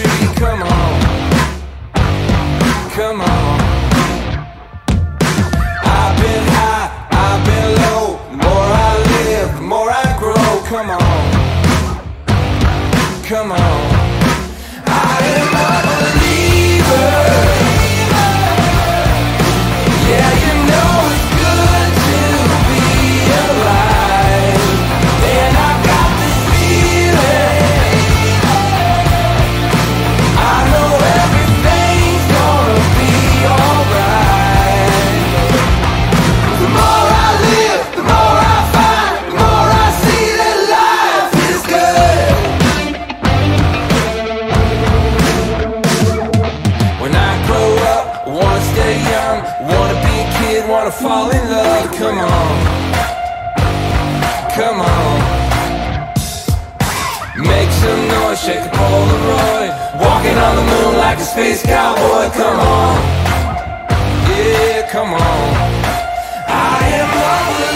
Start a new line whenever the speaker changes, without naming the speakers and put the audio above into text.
street, come on, come on. I've been high, I've been low. The more I live, the more I grow. Come on, come on. I am a believer. Yeah, you know it's good to be alive. And I've got this feeling, I know everything's gonna be alright. The more I live, the more I find, the more I see that life is good. When I grow up, I wanna stay young, wanna be a kid, wanna fall in love. Come on, come on. Make some noise, shake a Polaroid. Walking on the moon like a space cowboy. Come on, yeah, come on. I am a